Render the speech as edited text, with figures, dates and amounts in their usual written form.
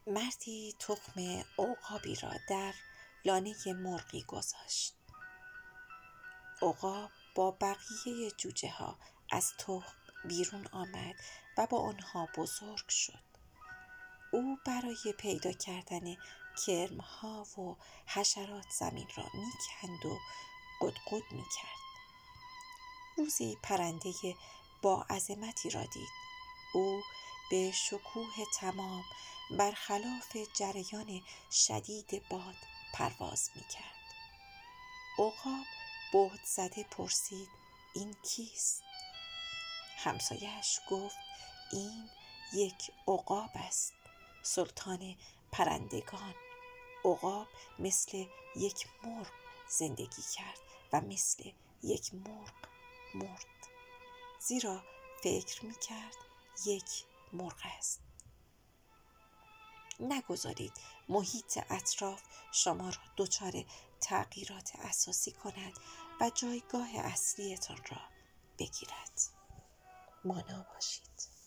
مردی تخم عقابی را در لانه مرغی گذاشت. عقاب با بقیه جوجه ها از تخم بیرون آمد و با آنها بزرگ شد. او برای پیدا کردن کرمها و حشرات زمین را میکند و قدقد میکرد. روزی پرنده با عظمتی را دید. او به شکوه تمام برخلاف جریان شدید باد پرواز میکرد. عقاب بهت زده پرسید: این کیست؟ همسایه‌اش گفت: این یک عقاب است، سلطان پرندگان. عقاب مثل یک مرغ زندگی کرد و مثل یک مرغ مرد، زیرا فکر میکرد یک مرغ است. نگذارید محیط اطراف شما را دچار تغییرات اساسی کند و جایگاه اصلیتان را بگیرد. مانا باشید.